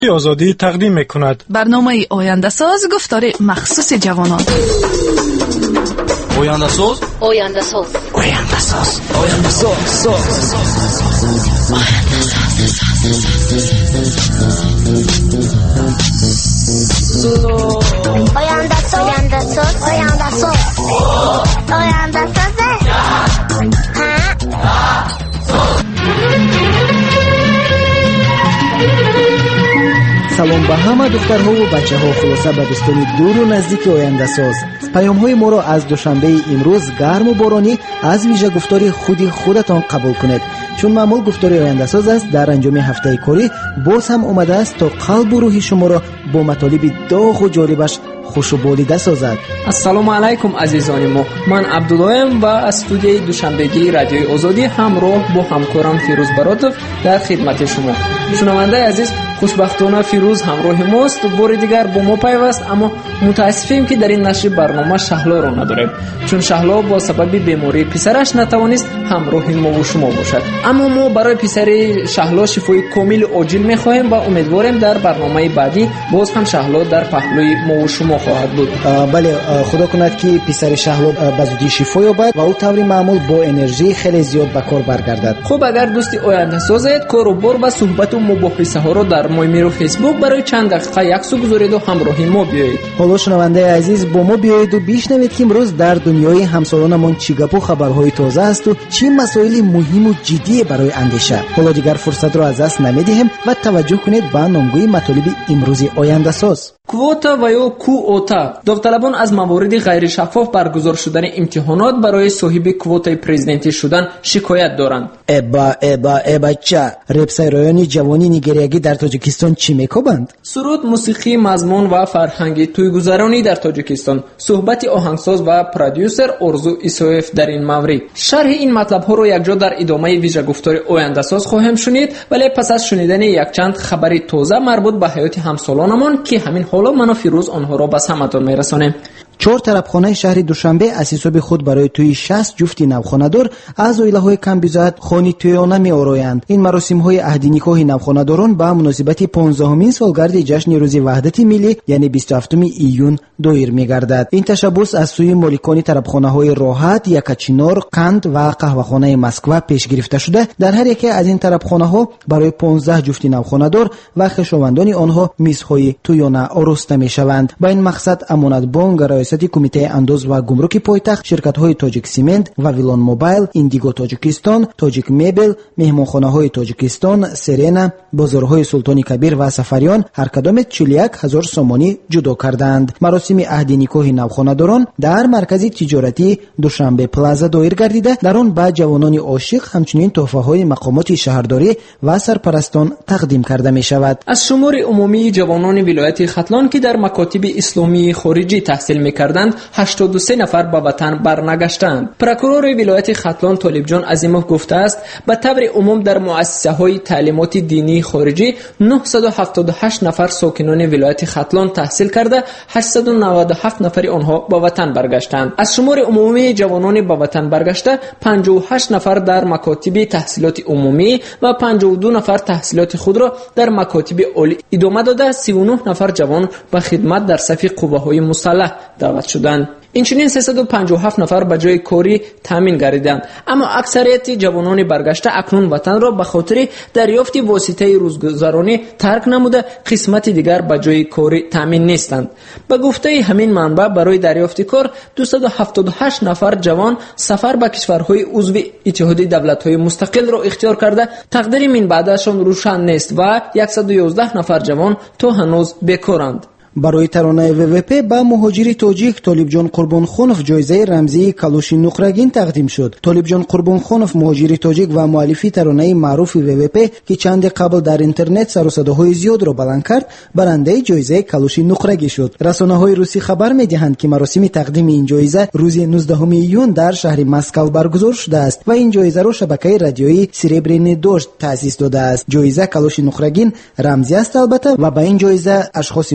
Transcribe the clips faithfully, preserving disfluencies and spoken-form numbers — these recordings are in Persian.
آزادی تقدیم می‌کند. برنامه آینده ساز گفتار مخصوص جوانان. آینده ساز آینده ساز آینده ساز آینده ساز آینده ساز آینده ساز آینده ساز آینده ساز سلام به همه دخترها و بچه ها، خلاصه به دوستان دور و نزدیک آینده ساز. پیام های ما را از دوشنبه امروز گرم و بارانی از ویژه گفتار خودی خودتان قبول کنید، چون معمول گفتار آینده ساز است. در انجام هفته کاری باز هم اومده است تا قلب و روح شما را با مطالب داغ و جالبش خوش و بالیده سازد. السلام علیکم عزیزان ما، من عبداللهیم و از استودیوی دوشنبگی رادیوی آزادی همراه با همکارم فیروز براتوف در خدمت شما. شنونده عزیز، خوشبختانه فیروز همراه ماست، بار دیگر با ما پیوست، اما متاسفیم که در این نشر برنامه شهلا را نداریم، چون شهلا با سبب بیماری پسرش نتوانست همراه ما و شما باشد. اما ما برای پسر شهلا شفای کامل عاجل می‌خواهیم و امیدواریم در برنامه بعدی باز هم شهلا در پهلوی ما و شما خواهد بود. بله، خدا کند که پسر شهلا به زودی شفا یابد و او طوری معمول با انرژی خیلی زیاد به کار برگردد. خب اگر دوستی آینده سازید، کار و بار و صحبت و مباحثه ها را در مایمیر و فیسبوک برای چند دقیقه یکسو گذارید و همراه ما بیایید. حالا شنونده عزیز، با ما بیایید و بشنوید که امروز در دنیای همسالانمان چی گپ و خبرهای تازه است و چی مسائل مهم و جدی برای اندیشه. حالا دیگر فرصت را از دست نمیدهیم و توجه کنید به نامگوی مطالب امروز آینده ساز. کوتا و یا کوتا، داوطلبان از موارد غیر شفاف برگزار شدن امتحانات برای صاحب کوتای پرزیدنتی شدن شکایت دارند. ابا ابا ابا چه رپسایرانی جوانی نیگریایی در تاجیکستان چی میکوبند؟ سرود، موسیقی، مضمون و فرهنگی تویگذرانی در تاجیکستان. صحبت آهنگساز و پرودیوسر ارزو ایسوف در این مورد. شرح این مطلب ها رو یکجا در ادامه ویژه گفتار آینده ساز خواهیم شنید، ولی پس از شنیدن یک چند خبر تازه مربوط به حیات همسالانمان که همین حالا من و فیروز آنها را به سمعتان میرسانیم. چهار طرفخانه شهر دوشنبه از حساب خود برای توی شصت جفت نوخانه‌دار از عائله‌های کمبیزد خانی تویانه می‌آورند. این مراسم‌های عهدی نکاح نوخانه‌داران به مناسبت پانزدهمین سالگرد جشن روز وحدت ملی یعنی بیست و هفتم ایون دایر می‌گردد. این تشبث از سوی مالکان طرفخانه‌های راحت، یکچینار، قند و قهوه‌خانه مسکو پیش گرفته شده. در هر یکی از این طرفخانه‌ها برای پانزده جفت نوخانه‌دار و خویشاوندان آنها میزهای تویانه آراسته می‌شوند. با این مقصد امانت بانک، رئیس کمیته اندوز و گمرک پایتخت، شرکت‌های تاجیک سیمنت و ویلون موبایل، ایندیگو تاجیکستان، تاجیک مبل، مهمانخانه‌های تاجیکستان، سرینا، بازارهای سلطان کبیر و سفریان هر کدام چهل و یک هزار سومانی جدا کردند. مراسم عهدی نکاح نوخانه‌داران در مرکز تجارتی دوشنبه پلازا دایر گردیده، در آن به جوانان عاشق همچنین تحفه‌های مقامات شهرداری و سرپرستان تقدیم کرده می‌شود. از شمار عمومی جوانان ولایت ختلان که در مکاتب اسلامی خارجی تحصیل می‌کردند هشتاد و سه نفر به وطن برنگشتند. پروکورور ولایت ختلان طالب جان عظیموف گفته است به طور عموم در مؤسسه‌های تعلیمات دینی خارجی نهصد و هفتاد و هشت نفر ساکنان ولایت ختلان تحصیل کرده، هشتصد و نود و هفت نفر آنها به وطن برگشتند. از شمار عمومی جوانان به وطن برگشته پنجاه و هشت نفر در مکاتب تحصیلات عمومی و پنجاه و دو نفر تحصیلات خود را در مکاتب عالی ادامه داده، سی و نه نفر جوان به خدمت در صف قوه‌های مسلح دعوت شدند. اینچنین سیصد و پنجاه و هفت نفر به جای کاری تامین گردیدند. اما اکثریت جوانان برگشته اکنون وطن را به خاطر دریافت واسطه روزگذرانی ترک نموده، قسمت دیگر به جای کاری تامین نیستند. به گفته همین منبع برای دریافت کار دویست و هفتاد و هشت نفر جوان سفر به کشورهای عضو اتحاد دولت‌های مستقل را اختیار کرده، تقدیر من بعدشان روشن نیست و صد و یازده نفر جوان تا هنوز بیکارند. برای ترانه وی وی پی به مهاجر تاجیک طالب جان قربانخانوف جایزه رمزی کالوش نقرگین تقدیم شد. طالب جان قربانخانوف مهاجر تاجیک و مؤلف ترانه معروف وی وی پی که چند قبل در اینترنت سر و صداهای زیاد را بلند کرد، برنده جایزه کالوش نقرگی شد. رسانه‌های روسی خبر می‌دهند که مراسم تقدیم این جایزه روز نوزدهم ایون در شهر مسکو برگزار شده است و این جایزه را شبکه رادیویی سریبرینی داشت تأسیس داده است. جایزه کالوش نقرگین رمزی است البته و با این جایزه اشخاص مختلف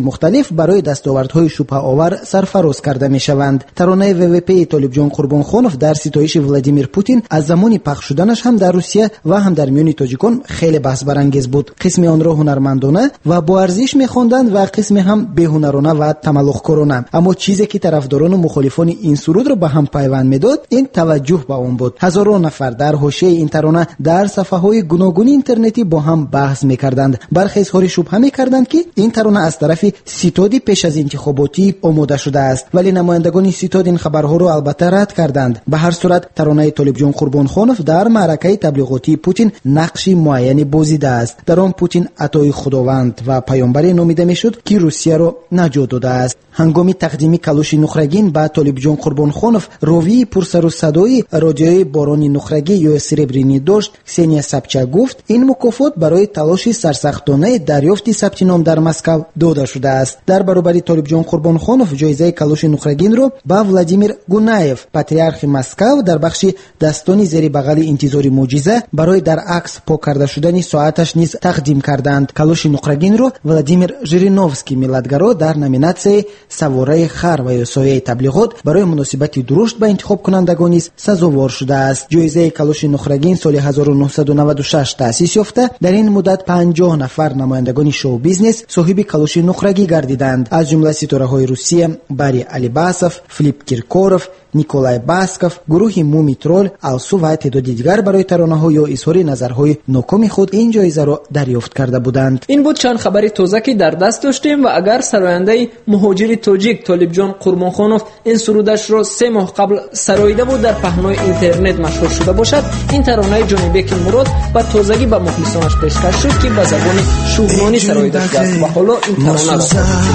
مختلف برای دستاوردهای شبهه آور سرفراز کرده می شوند. ترانه وی وی پی طالبجان قربانخانов در ستایش ولادیمیر پوتین از زمان پخش شدنش هم در روسیه و هم در میان تاجیکان خیلی بحث برانگیز بود. قسم آن را هنرمندانه و با ارزش می خواندند و قسم هم بی‌هنرانه و تملق‌کارانه. اما چیزی که طرفداران و مخالفان این سرود را به هم پیوند میداد این توجه به آن بود. هزاران نفر در حاشیه این ترانه در صفحه‌های گوناگون اینترنتی با هم بحث می‌کردند. برخی اظهار شبهه می‌کردند که این ترانه از طرف ستاد پیش از انتخاباتی آماده شده است، ولی نمایندگان ستاد این خبرها را البته رد کردند. به هر صورت ترانه طالبجان قربانخانov در معرکه تبلیغاتی پوتین نقشی معینی بازیده است. در آن پوتین عطای خداوند و پیامبری نامیده میشد که روسیه را نجات داده است. هنگام تقدیم کلوش نخرگین به طالبجان قربانخانov راوی پرسر و صدای رادیوی باران نخرگی یا سربرینی داشت. کسینیا سابچا گفت این مکافات برای تلاش سرسختانه دریافت ثبت نام در مسکو داده شده است. در برابر طالبجان قربانخانov جایزه کلوش نخرگین را به ولادیمیر گونایف پاتریارخ مسکو در بخش دستانی زیر بغل انتظار معجزه برای در عکس پاک کرده شدن ساعتش نیز تقدیم کردند. کلوش نخرگین را ولادیمیر ژیرینوفسکی میلادگرو در نامیناسیای سواره خر و سایه تبلیغات برای مناسبت درشت به انتخاب کنندگان نیز سزاوار شده است. جایزه کلوش نخرگین سال هزار و نهصد و نود و شش تأسیس یافته. در این مدت پنجاه نفر نمایندگان شو بیزنس صاحب کلوش نخرگی گردیدند، از جمله ستاره‌های روسیه باری علیباسوف، فلیپ کیرکورов، نیکولای باسکوف، گروه مومی ترول، آلسو و تعدادی دیگر برای ترانه‌ها یا اظهار نظرهای ناکام خود این جایزه را دریافت کرده بودند. این بود چند خبری تازه که در دست داشتیم و اگر سراینده مهاجر تاجیک طالبجان قربانخانov این سرودش را سه ماه قبل سراییده بود در پهنای اینترنت مشهور شده باشد، این ترانه جانبک مراد با تازگی به مخلصانش پیشکش شد که به زبان شومانی سراییده شده است و حالا این ترانه را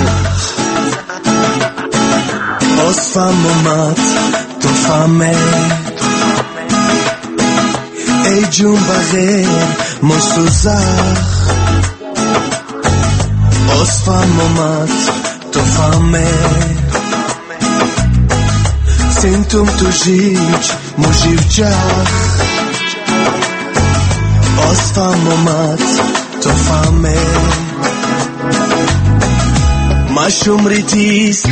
Osfam omat to fame Ey jun bagher mosuzakh Osfam omat to fame Sintum tu jij mujivjach Osfam omat to fame مشوم ریتیست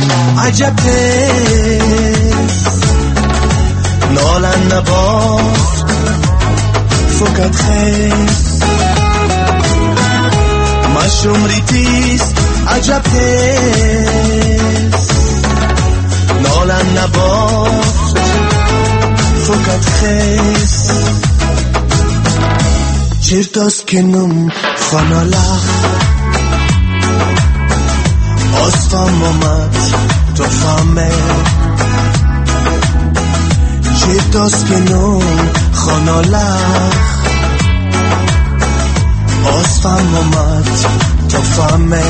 عجبتست نالن نبافت فکت خیست مشوم ریتیست عجبتست نالن نبافت فکت خیست چرتاست کنم خانالخ Osfam omat to fame Chirtos kenon khonolach Osfam omat to fame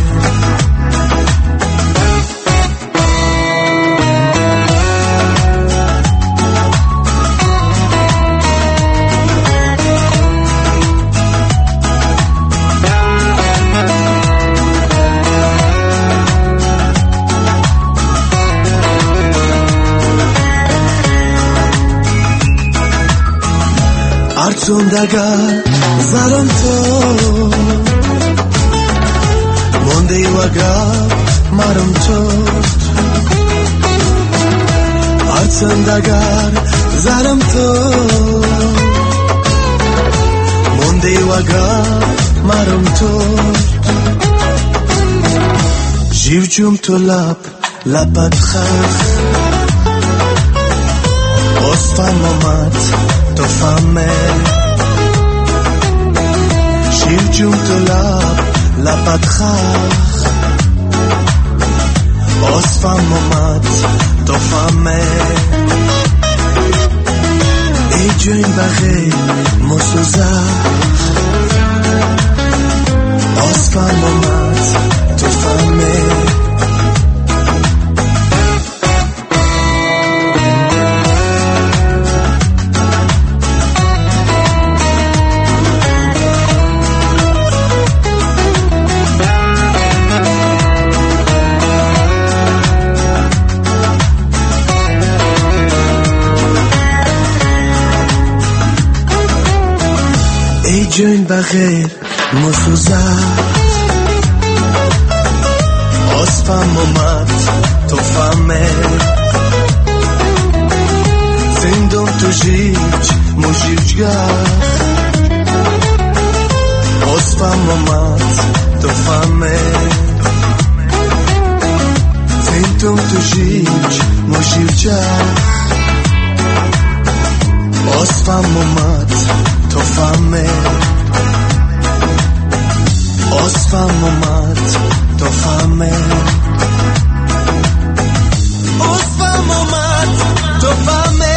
Artsondagar zaram to Monde iwaga maram to Artsondagar zaram to Monde iwaga maram to Jivjum to lap lapat khakh Osfam omat to fame Shivjum to lap lapat khakh Osfam omat to fame Ey join bagher mosuzakh Osfam omat to fame جون بغیر مسوزخ فهم اومد تو فهمه زندم تو جیج موجیجگاه باز فهم اومد تو فهمه زندم تو جیج موجیجگاه باز فهم اومد تو فهمه باز فهم اومد تو فهمه باز فهم اومد تو فهمه.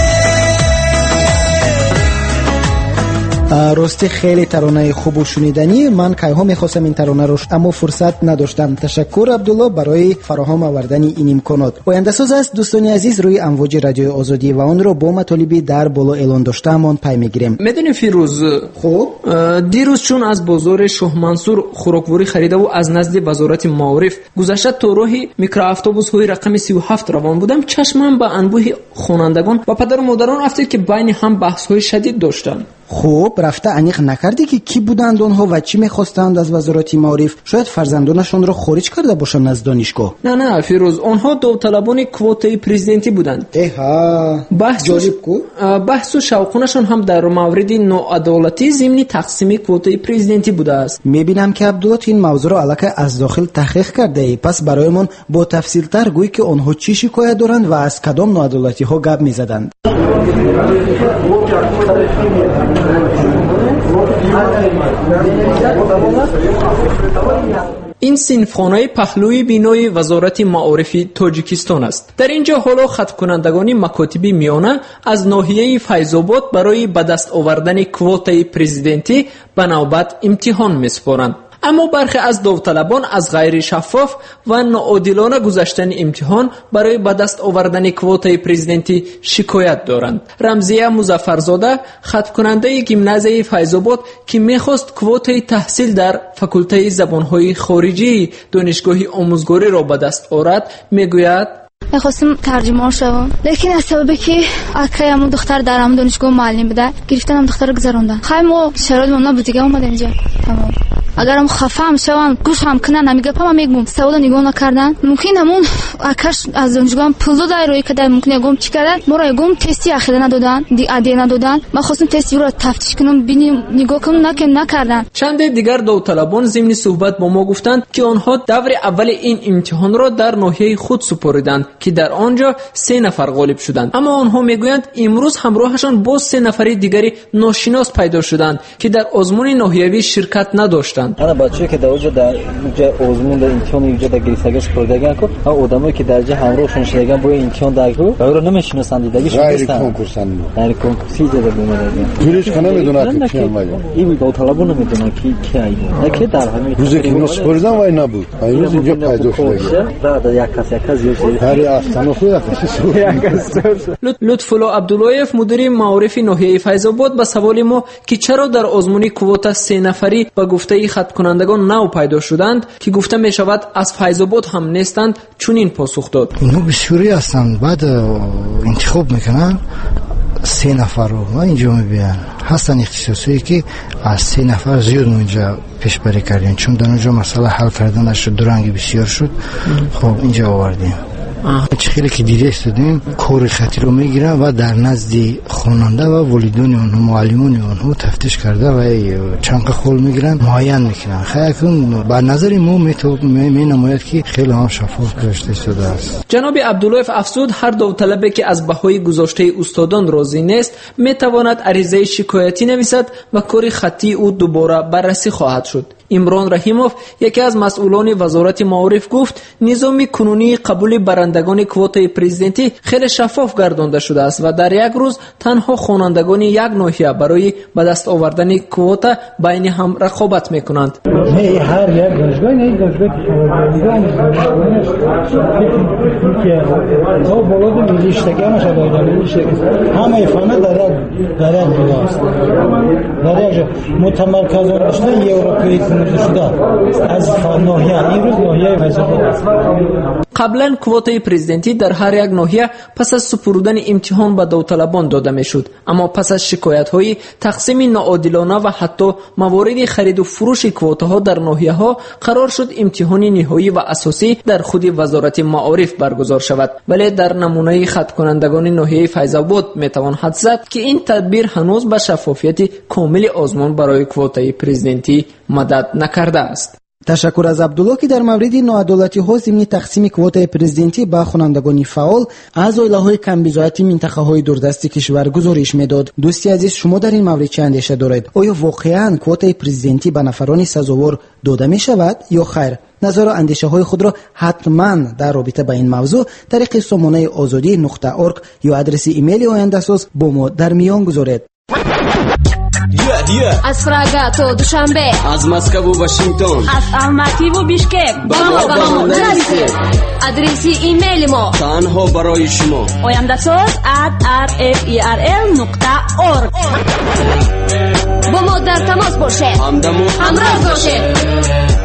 راستی خیلی ترانه خوب و شنیدنی. من کایها میخواستم این ترانه رو اما فرصت نداشتم. تشکر عبدالله برای فراهم آوردن این امکانات. آینده ساز است دوستان عزیز روی امواج رادیو آزادی و اون رو با مطالبی در بالا اعلان داشتهمان پی میگیریم. میدونی فیروز، خب دیروز چون از بازار شاه منصور خوراکوری خریده و از نزد وزارت معارف گذشته تو راه میکرواتوبوس های رقم سی و هفت روان بودم، چشمم به انبوه خوانندگان و پدر و مادران افتاد که بین هم بحث های شدید داشتند. خب رفته انیق نکردی که کی بودند آنها و چی میخواستند از وزارت معارف؟ شاید فرزندانشون را خارج کرده باشند از دانشگاه. نه نه فیروز، آنها داوطلبان کوتای پرزیدنتی بودند. اها بحث جالب کو بحث و شوقونشون هم در مورد ناعدالتی ضمن تقسیم کوتای پرزیدنتی بوده است. میبینم که عبدالله این موضوع را الکی از داخل تحقیق کرده ای. پس برایمون با تفصیل تر گوی که آنها چی شکایت دارند و از کدام ناعدالتی ها گپ میزدند. این صنفخانه پهلوی بینای وزارت معارف تاجیکستان است. در اینجا حالا خط کنندگان مکاتب میانه از ناحیه فیض‌آباد برای به دست آوردن کوتای پرزیدنتی به نوبت امتحان میسپارند. اما برخی از داوطلبان از غیر شفاف و ناعادلانه گذشتن امتحان برای به دست آوردن کوتای پرزیدنتی شکایت دارند. رمزیه مظفرزاده، خط کننده گیمنازیای فیض‌آباد که میخواست کوتای تحصیل در فاکولته زبانهای خارجی دانشگاه آموزگاری را به دست آورد، میگوید میخواستم ترجمه شوم، لیکن از سببی که اکرام دختر در هم دانشگاه معلم بوده گرفتن هم دختر گذروندن. خیلی ما شرایط ما بود دیگه اومد اینجا. تمام. اگرم خفم شوم گوش هم کنن نمیگم میگم سوال نگاه نکردن ممکن همون اکش از دانشگاه پول داد روی که ممکن گم چی کردن مرا گم تستی اخیرا ندادن دی ادی ندادن. من خواستم تستی رو تفتیش کنم ببینم نگاه کنم نکن نکردن. چند دیگر داوطلبان ضمن صحبت با ما گفتند که آنها دور اول این امتحان را در ناحیه خود سپاریدند که در آنجا سه نفر غالب شدند. اما آنها میگویند امروز همراهشان با سه نفر دیگری ناشناس پیدا شدند که در آزمون ناحیوی شرکت نداشتند. انا بچه‌ای که در اونجا در اونجا آزمون در امتحان اونجا در گریسگاش پردگان کو ها آدمایی که درجه همراهشون شدگان با امتحان داگو و رو نمیشناسند دیگه غیر کنکورسن غیر کنکورسی ده بومدن جوریش کنه میدونه که میاد این داوطلبون نمیدونه کی کی اینا که در همین روزی که نو سپردن وای نبود امروز اینجا پیدا شده بعد یک کس یک کس یه هر اصلا خود لطفالله عبداللهیف مدیر معارف ناحیه فیض‌آباد به سوال ما که چرا در آزمون کوتا سه نفری با گفته خط کنندگان نو پیدا شدند که گفته می شود از فیض‌آباد هم نیستند چنین پاسخ داد. اینو بسیاری هستند بعد انتخاب میکنن سه نفر رو ما اینجا میبینن هستن اختصاصی که از سه نفر زیاد اونجا پیش بری کردیم چون در اونجا مسئله حل کردنش دورنگی بسیار شد. خب اینجا آوردیم چه خیلی که دیده استودیم کار خطی رو میگیرن و در نزد خواننده و والدین اونها معلمان اونها تفتیش کرده و چنق خول میگیرن معین میکنن. خیلی کن بر نظر ما می نماید که خیلی هم شفاف گذاشته شده است. جناب عبدالله افسود هر داوطلبی که از بهای گذاشته استادان راضی نیست میتواند عریضه شکایتی نویسد و کار خطی او دوباره بررسی خواهد شد. عمران رحیموف یکی از مسئولان وزارت معارف گفت نظام کنونی قبول برندگان کوتای پرزیدنتی خیلی شفاف گردانده شده است و در یک روز تنها خوانندگان یک ناحیه برای به دست آوردن کوتا بین هم رقابت میکنند. نه هر یک دانشگاه نه دانشگاه که تو بلد میلیشتگانش دادن میلیشتگان همه فنا در در است در یک متمرکز شده اروپایی شده از ناحیه این روز ناحیه فیض‌آباد. قبلا کوتای پرزیدنتی در هر یک ناحیه پس از سپردن امتحان به داوطلبان داده میشد، اما پس از شکایت‌های تقسیم ناعادلانه و حتی موارد خرید و فروش کوتاها در ناحیه‌ها قرار شد امتحان نهایی و اساسی در خود وزارت معارف برگزار شود. ولی در نمونه خط کنندگان ناحیه فیض‌آباد میتوان حد زد که این تدبیر هنوز به شفافیت کامل آزمون برای کوتای پرزیدنتی مدد نکرده است. تشکر از عبدالله که در مورد ناعادلاتی ضمن تقسیم کوتای پرزیدنتی به خوانندگان فعال از ایاله‌های کم‌بضاعت منطقه‌های دوردست کشور گزارش می‌داد. دوستی عزیز، شما در این مورد چه اندیشه دارید؟ آیا واقعاً کوتای پرزیدنتی به نفران سزاوار داده می‌شود یا خیر؟ نظر و اندیشه‌های خود را حتماً در رابطه با این موضوع طریق سامانه آزادی نقطه اورگ یا آدرس ایمیل آینده‌ساز با ما در میان گذارید. Yeah, yeah. از پراگا تا دوشنبه، از مسکو و واشنگتن، از الماتی و بیشکک، با ما با ما نرسید. آدرس ایمیل ما تنها برای شما oyandasaz at r f e r l نقطه org. با ما در تماس باشید، همراه باشید.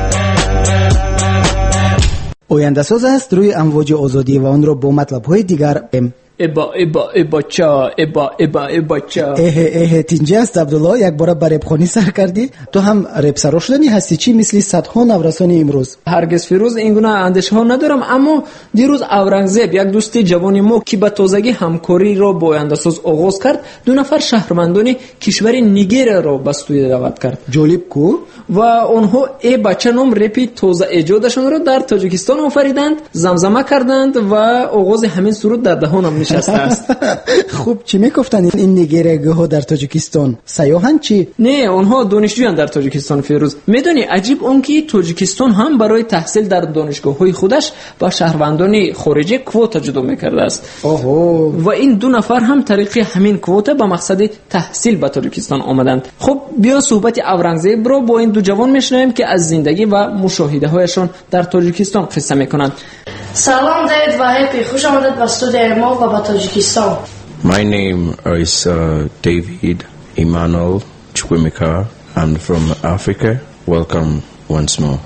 آینده‌ساز است روی امواج آزادی و آن را با مطلب‌های دیگر ام ابا ابا ابا چا ابا ابا ابا چا اه اه تینجا است. عبدالله یک بار به رپ خانی سر کردی؟ تو هم رپ سرا شدنی هستی چی مثل صدها نورسان امروز؟ هرگز فیروز این گونه اندیشه ها ندارم، اما دیروز اورنگزیب یک دوست جوان ما که به تازگی همکاری را با آینده‌ساز آغاز کرد، دو نفر شهروندان کشور نیگر را به استودیو دعوت کرد. جالب کو و آنها ای بچه نام رپی تازه ایجادشان را در تاجیکستان آفریدند، زمزمه کردند و آغاز همین سرود در دهانم نشسته است. خوب چی میگفتن این نیگریه ها در تاجیکستان؟ سیاحن چی؟ نه، آنها دانشجویان در تاجیکستان. فیروز میدونی عجیب اون که تاجیکستان هم برای تحصیل در دانشگاه‌های خودش با شهروندان خارجی کوتا جدا میکرده است. اوه. و این دو نفر هم طریق همین کوتا به مقصد تحصیل به تاجیکستان آمدند. خب بیا صحبت اورنگزیب رو با این دو جوان میشنویم که از زندگی و مشاهده هایشان در تاجیکستان قصه میکنند. سلام دیوید و هپی، خوش آمدید به استودیو ما و به تاجیکستان. My name is uh, David Emmanuel Chukwemeka. I'm from Africa. Welcome once more.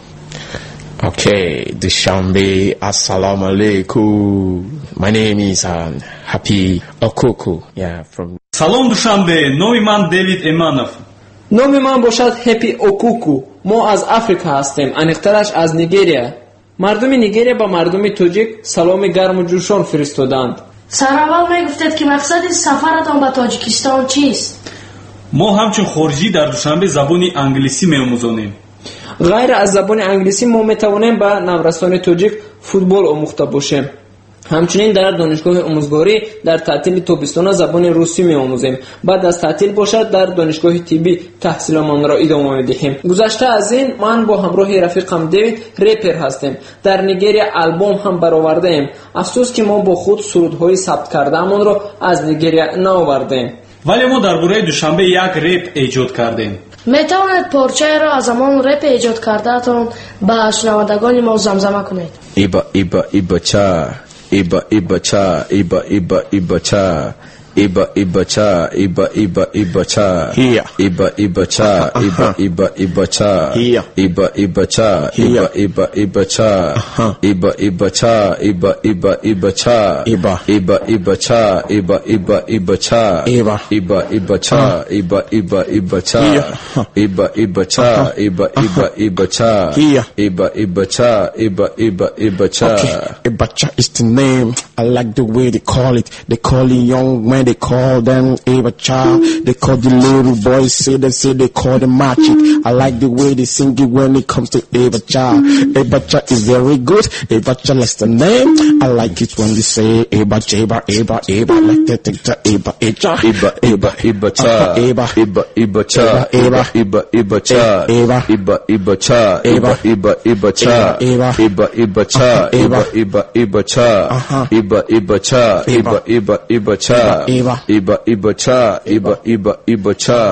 Okay, Dushanbe, assalamu alaikum. My name is uh, Happy Okoko. Yeah, from Salam Dushanbe, نام من دیوید ایمانوف. نام من باشد هپی اوکوکو. ما از آفریقا هستیم، انیقترش از نیگریا. مردم نیگریا با مردم تاجیک سلام گرم و جوشان فرستادند. سراول میگفتید که مقصد سفرتان به تاجیکستان چیست؟ ما همچون خارجی در دوشنبه زبان انگلیسی می‌آموزانیم. غیر از زبان انگلیسی ما میتوانیم به نورسان تاجیک فوتبال آموخته باشیم. همچنین در دانشگاه آموزگاری در تعطیل تابستان زبان روسی می‌آموزیم. بعد از تعطیل باشد در دانشگاه طبی تحصیلمان را ادامه می‌دهیم. گذشته از این من با همراه رفیقم دیوید رپر هستیم. در نیگریا آلبوم هم برآورده‌ایم. افسوس که ما با خود سرودهای ثبت کرده‌مان را از نیگریا نآوردیم. ولی ما درباره دوشنبه یک رپ ایجاد کردیم. میتوانید پارچه را از همان رپ ایجاد کرده‌تان به شنوندگان ما زمزمه کنید. ایبا ایبا ایبا چا ایبا ایبا چا ایبا ایبا ایبا چا ایبا ایبا چا ایبا ایبا ایبا چا ایبا ایبا چا ایبا ایبا ایبا چا ایبا ایبا چا ایبا ایبا ایبا چا ایبا ایبا چا ایبا ایبا ایبا چا ایبا ایبا ایبا چا ایبا ایبا ایبا چا ایبا ایبا ایبا چا ایبا ایبا ایبا چا ایبا ایبا چا ایبا ایبا ایبا چا ایبا ایبا چا ایبا ایبا ایبا چا. Ibacha is the name. I like the way they call it. They call it young men. They call them Ibacha. They call the little boys. Say they say they call them magic. I like the way they sing it when it comes to Ibacha. Ibacha is very good. Ibacha is the name. I like it when they say Ibacha, Iba, Iba, Iba. Like that, Iba, Iba, Iba, Iba, Iba, Ibacha, Iba, Iba, Ibacha, Iba, Iba, Ibacha, Iba, Iba, Ibacha, Iba, Iba, Ibacha, Iba, Iba, Ibacha, Iba, Iba, Ibacha, Iba, Ibacha, Iba, Iba, Ibacha, Iba, Iba, Ibacha, Iba, Iba, Ibacha.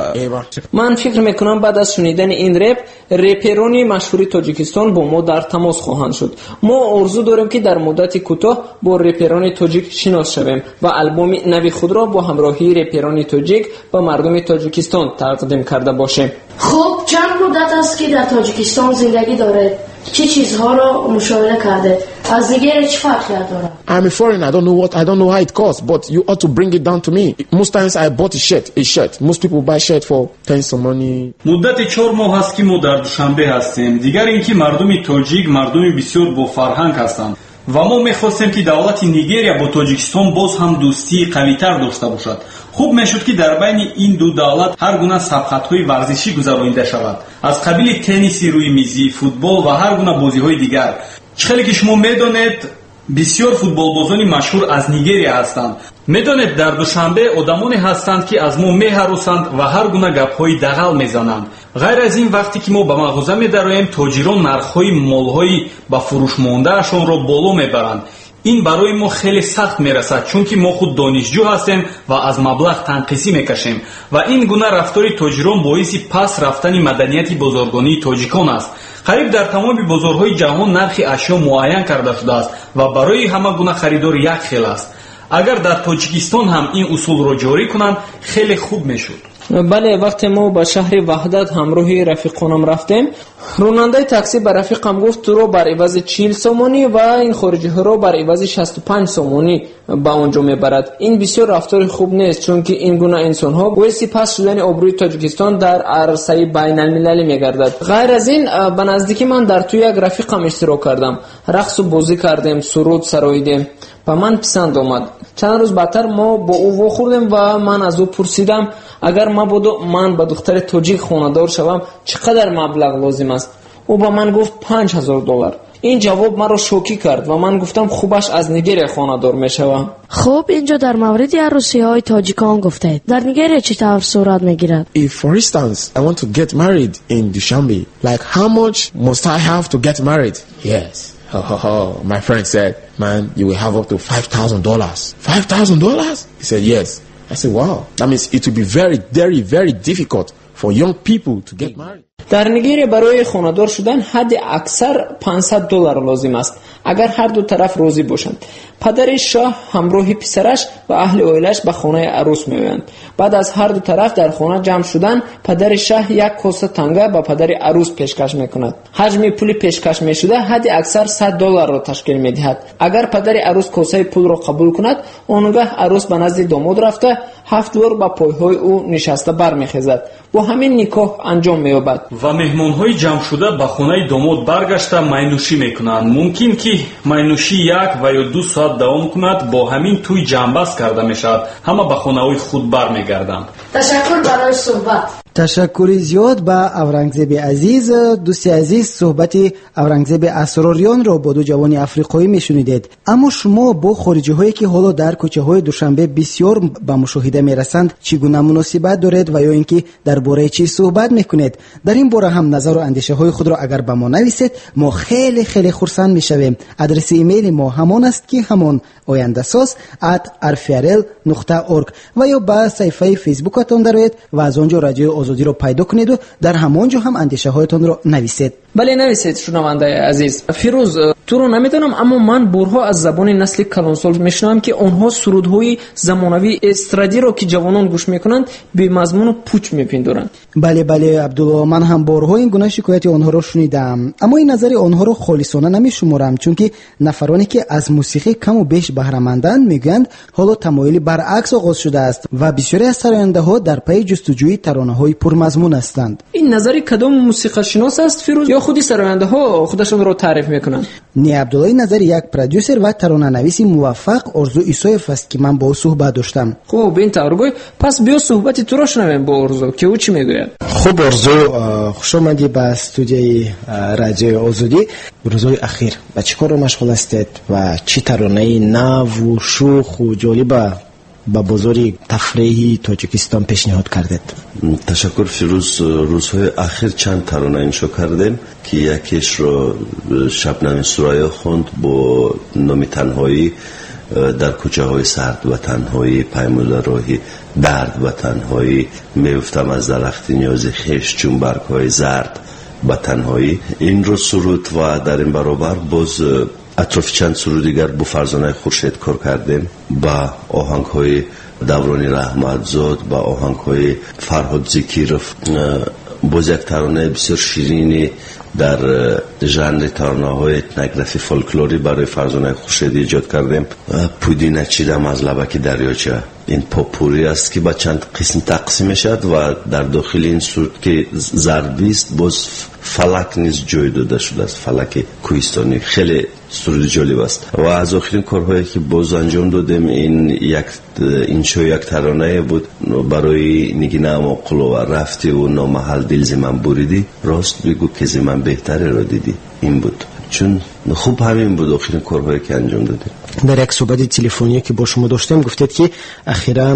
من فکر میکنم بعد از شنیدن این رپ رپرانی مشهور تاجیکستان با ما در تماس خواهند شد. ما آرزو داریم که در مدت کوتاه با رپران تاجیک شناس شویم و آلبوم نوی خود را با همراهی رپران تاجیک با مردم تاجیکستان تقدیم کرده باشیم. خب چند مدت است که در تاجیکستان زندگی دارید؟ چه چیزها را مشاهده کرده؟ از نیگریا چه فرقیت داره؟ I'm a foreigner. I don't know what I don't know how it costs, but you ought to bring it down to me. Most times I bought a shirt, a shirt. Most people buy shirt for ten some money. مدت چهار ماه است که ما در دوشنبه هستیم. دیگر اینکه مردم تاجیک مردم بسیار با فرهنگ هستند و ما می‌خواستیم که دولت نیگریا با تاجیکستان باز هم دوستی قوی‌تر داشته باشد. خوب میشد که در بین این دو دولت هر گونه سبقت‌های ورزشی گذرانده شود، از قبیل تنیس روی میزی، فوتبال و هر گونه بازی‌های دیگر. خیلی که شما میدانید بسیار فوتبالبازان مشهور از نیگریا هستند. میدانید در دوشنبه آدمانی هستند که از ما میهراسند و هر گونه گپ‌های دغل میزنند. غیر از این وقتی که ما به مغازه می‌درایم تاجران نرخ‌های مال‌های با فروش مانده‌شان را بالا میبرند. این برای ما خیلی سخت میرسد چون که ما خود دانشجو هستیم و از مبلغ تنقیصی میکشیم و این گونه رفتار تاجران باعث پس رفتن مدنیت بازارگانی تاجیکان است. قریب در تمام بازارهای جهان نرخ اشیا معین کرده شده است و برای همه گونه خریدار یک خیل است. اگر در تاجیکستان هم این اصول را جاری کنند خیلی خوب میشد. بله، وقتی ما به شهر وحدت همراه رفیقانم رفتیم، راننده تاکسی به رفیقم گفت تو رو بر عوض چهل سومانی و این خارجی ها رو بر عوض شصت و پنج سومانی به اونجا میبرد. این بسیار رفتار خوب نیست چون که این گونه انسان ها باعث پس شدن آبروی تاجیکستان در عرصه بین المللی میگردد. غیر از این به نزدیکی من در توی یک رفیقم اشتراک کردم، رقص و بازی کردیم، سرود سراییدیم. و من پسند آمد. چند روز بعدتر ما با او واخوردیم و من از او پرسیدم اگر من بودو من با دختر تاجیک خانه‌دار شوم چقدر مبلغ لازم است؟ او با من گفت پنج هزار دلار. این جواب مرا شوکی کرد و من گفتم خوبش از نیگریا خانه‌دار میشوم. خب اینجا در مورد عروسی‌های تاجیکان گفتید. در نیگریا چه طور صورت میگیرد؟ If for instance I want to get married in Dushanbe, like how much must I have to get married? Yes. Ha ha ha. My friend said, man, you will have up to five thousand dollars. five thousand dollars? He said, yes. I said, wow. That means it will be very, very, very difficult for young people to get married. در نیگریا برای خانه‌دار شدن حد اکثر پانصد دلار لازم است اگر هر دو طرف راضی باشند. پدر شاه همراه پسرش و اهل عائلش به خانه عروس میآیند. بعد از هر دو طرف در خانه جمع شدن پدر شاه یک کاسه تنگه به پدر عروس پیشکش میکند. حجم پول پیشکش میشده حد اکثر صد دلار را تشکیل میدهد. اگر پدر عروس کاسه پول را قبول کند آنگاه عروس به نزد داماد رفته هفت بار به پایهای او نشسته برمیخیزد. با همین نکاح انجام مییابد. و مهمان‌های جمع شده به خانه داماد برگشته مینوشی میکنند. ممکن که مینوشی یک و یا دو ساعت دوام کند. با همین توی جنبست کرده میشود. همه به خانه‌های خود برمیگردند. تشکر برای صحبت. تشکری زیاد به اورنگزیب عزیز. دوستی عزیز، صحبت اورنگزیب اسراریان را با دو جوان افریقایی میشنیدید. اما شما با خارجی هایی که حالا در کوچه های دوشنبه بسیار به مشاهده میرسند چگونه مناسبت دارید و یا اینکه درباره چی صحبت میکنید؟ در این باره هم نظر و اندیشه های خود را اگر به ما نویسید ما خیلی خیلی خرسند میشویم. آدرس ایمیل ما همان است که همان oyandasas at r f r l dot org و یا به صفحه فیسبوکتان دارید و از آنجا رادیو آزادی رو پیدا کنید و در همانجا هم اندیشه هایتان رو نویسید. بله نویسید شنونده عزیز. فیروز تو رو نمیدونم اما من برها از زبان نسل کلانسال میشنوم که آنها سرودهای زمانوی استرادی رو که جوانان گوش میکنند به مضمون و پوچ میپندارند. بله بله عبدالله، من هم بارها این گونه شکایت آنها رو شنیدم اما این نظر آنها رو خالصانه نمیشمارم چون که نفرانی که از موسیقی کم و بیش بهره مندند میگویند حالا تمایلی برعکس آغاز شده است و بسیاری از سراینده ها در پی جستجوی ترانه های پرمضمون هستند. این نظر کدام موسیقی شناس است فیروز یا خودی سراینده ها خودشون رو تعریف میکنند؟ نه عبدالله، نظر یک پرودیوسر و ترانه نویس موفق ارزو ایسایف است که من با او صحبت داشتم. خب این طور پس بیا صحبتی تو رو شنویم با ارزو که او چی میگوید. خب ارزو، خوش آمدی به استودیوی رادیو آزادی. روزهای اخیر با چی کار مشغول هستید و چی ترانه نو و شوخ و جالب با بازاری تفریحی تاجیکستان پیشنهاد کردید؟ تشکر فیروز. روزهای اخیر چند ترانه انشا کردیم که یکیش رو شبنم سرایا خوند با نام تنهایی در کوچه های سرد و تنهایی، پیموده راهی درد و تنهایی، میفتم از درخت نیاز خیش چون برگ های زرد و تنهایی. این رو سرود و در این برابر باز اطراف چند سرود دیگر با فرزانه خورشید کار کردیم با آهنگ های دورانی رحمتزاد، با آهنگ های فرهاد زکیروف. باز یک ترانه بسیار شیرینی در ژانر ترانه‌های etnografی فولکلوری برای فرزانه خورشیدی ایجاد کردیم. پودینه چیدم از لبک دریاچه. این پاپوری است که با چند قسم تقسیم میشد و در داخل این صورت که ضربی است باز فلک نیز جای داده شده است، فلک کوهستانی. خیلی صورت جالب است و از آخرین کارهایی که باز انجام دادیم این یک این شو یک ترانه بود برای نگینه اما قلو رفتی و نامحل دل زمن بریدی، راست بگو که زمن بهتره را دیدی. این بود، چون خوب همین بود آخرین کارهایی که انجام دادیم. در یک صحبت تلفنی که با شما داشتم گفتید که اخیراً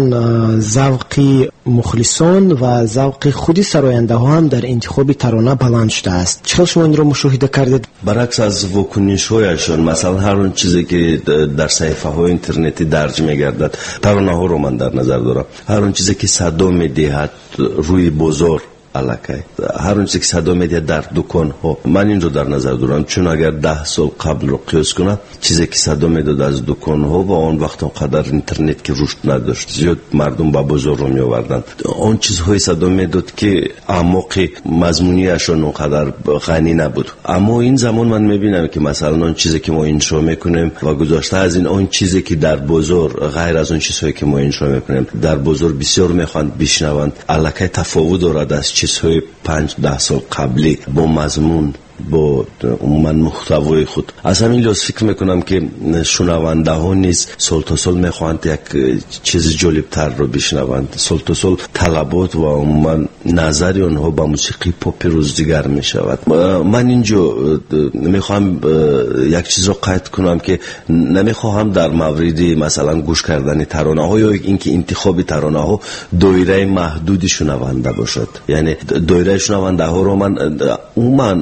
ذوق مخلصان و ذوق خودی سراینده ها هم در انتخاب ترانه بلند شده است. چرا شما این را مشاهده کردید؟ برعکس از واکنش هایشان، مثلا هر اون چیزی که در صفحه های اینترنتی درج میگردد ترانه ها رو من در نظر دارم. هر اون چیزی که صدا میدهد روی بازار علاقه، هر اون چیزی که صدا میده در دکان ها، من این رو در نظر دارم. چون اگر ده سال قبل رو قیاس کنم چیزی که صدا میداد از دکان ها و آن وقت اونقدر اینترنت که رشد نداشت، زیاد مردم با بازار رو می آوردن. آن چیزهای صدا میداد که اعماق مضمونیشون اونقدر غنی نبود. اما این زمان من میبینم که مثلا آن چیزی که ما انشا میکنیم و گذاشته از این آن چیزی که در بازار غیر از اون چیزهایی که ما انشا میکنیم در بازار بسیار میخوان بشنوند، علاقه تفاوت دارد از چیزهای پنج ده سال قبلی با مضمون، با عموما محتوای خود. از همین لحاظ فکر میکنم که شنونده ها نیز سال تا سال میخواهند یک چیز جالب تر رو بشنوند. سال تا سال طلبات و عموما نظر آنها با موسیقی پاپ روزدیگر میشود. من اینجا میخوام یک چیز رو قید کنم که نمیخواهم در مورد مثلا گوش کردن ترانه ها یا اینکه انتخاب ترانه ها دایره محدودی شنونده باشد. یعنی دایره شنونده ها رو من عموما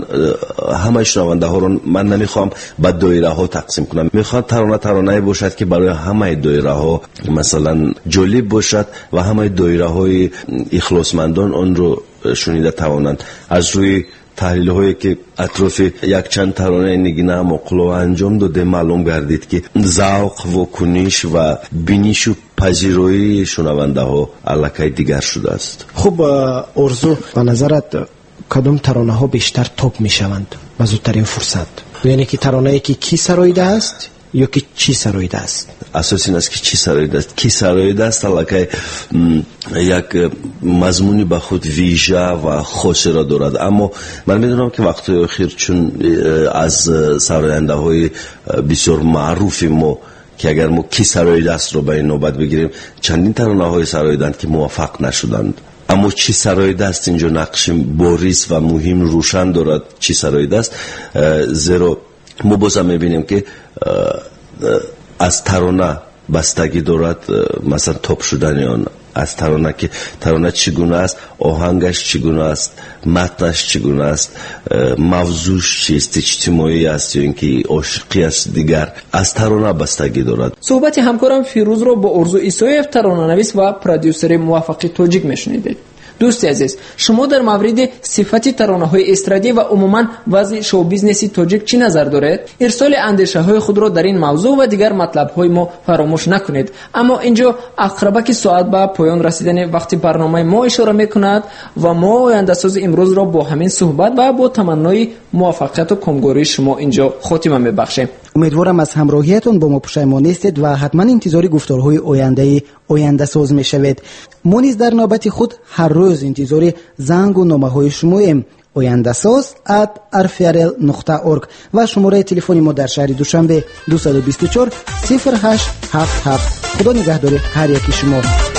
همه شنونده ها رو من نمیخوام به دایره ها تقسیم کنم. میخوام ترانه ترانه باشد که برای همه دایره ها مثلا جالب باشد و همه دایره های اخلاصمندان آن رو شنیده توانند. از روی تحلیل هایی که اطراف یک چند ترانه نگینه مقلو انجام داده معلوم گردید که ذوق و کنش و بینش و پذیرایی شنونده ها علاقه دیگر شده است. خب ارزو به نظرت کدام ترانه ها بیشتر توپ می شوند و زودترین فرصت؟ یعنی که ترانه ای که کی سرایده است یا که چی سرایده است؟ اساس این است که چی سرایده است. کی سرایده است علاقه یک مضمونی به خود ویژه و خاص را دارد. اما من میدونم که وقتی اخیر چون از سراینده های بسیار معروف ما که اگر ما کی سرایده است رو به این نوبت بگیریم چندین ترانه های سرایدند که موفق نشدند. اما چی سرایده است اینجا نقش بارز و مهم روشن دارد. چی سرایده است زیرا ما بازم میبینیم که از ترانه بستگی دارد مثلا توپ شدن آن. از ترانه که ترانه چگونه است، آهنگش چگونه است، متنش چگونه است، موضوعش چیست، اجتماعی است یا اینکه عاشقی است، دیگر از ترانه بستگی دارد. صحبت همکارم فیروز رو با ارزو ایسایف ترانه‌نویس و پرودیوسر موفق تاجیک میشنیدید. دوستی عزیز، شما در مورد صفت ترانه‌های استرادی و عموما وضع شو بیزنسی تاجیک چی نظر دارید؟ ارسال اندیشه‌های خود را در این موضوع و دیگر مطلب‌های ما فراموش نکنید. اما اینجا اقربک ساعت به پایان رسیدن وقتی برنامه ما اشاره می‌کند و ما آینده‌ساز امروز را با همین صحبت و با تمنای موفقیت و کامگویی شما اینجا خاتمه می‌بخشیم. امیدوارم از همراهیتون با ما پشیمان نیستید و حتما انتظار گفتارهای آینده آینده ساز میشوید. ما نیز در نوبت خود هر روز انتظار زنگ و نامه های شماییم. آینده ساز ات ار فی ار ال نقطه اورگ و شماره تلفنی ما در شهر دوشنبه دو دو چهار صفر هشت هفت هفت. خدا نگهدار هر یکی شما.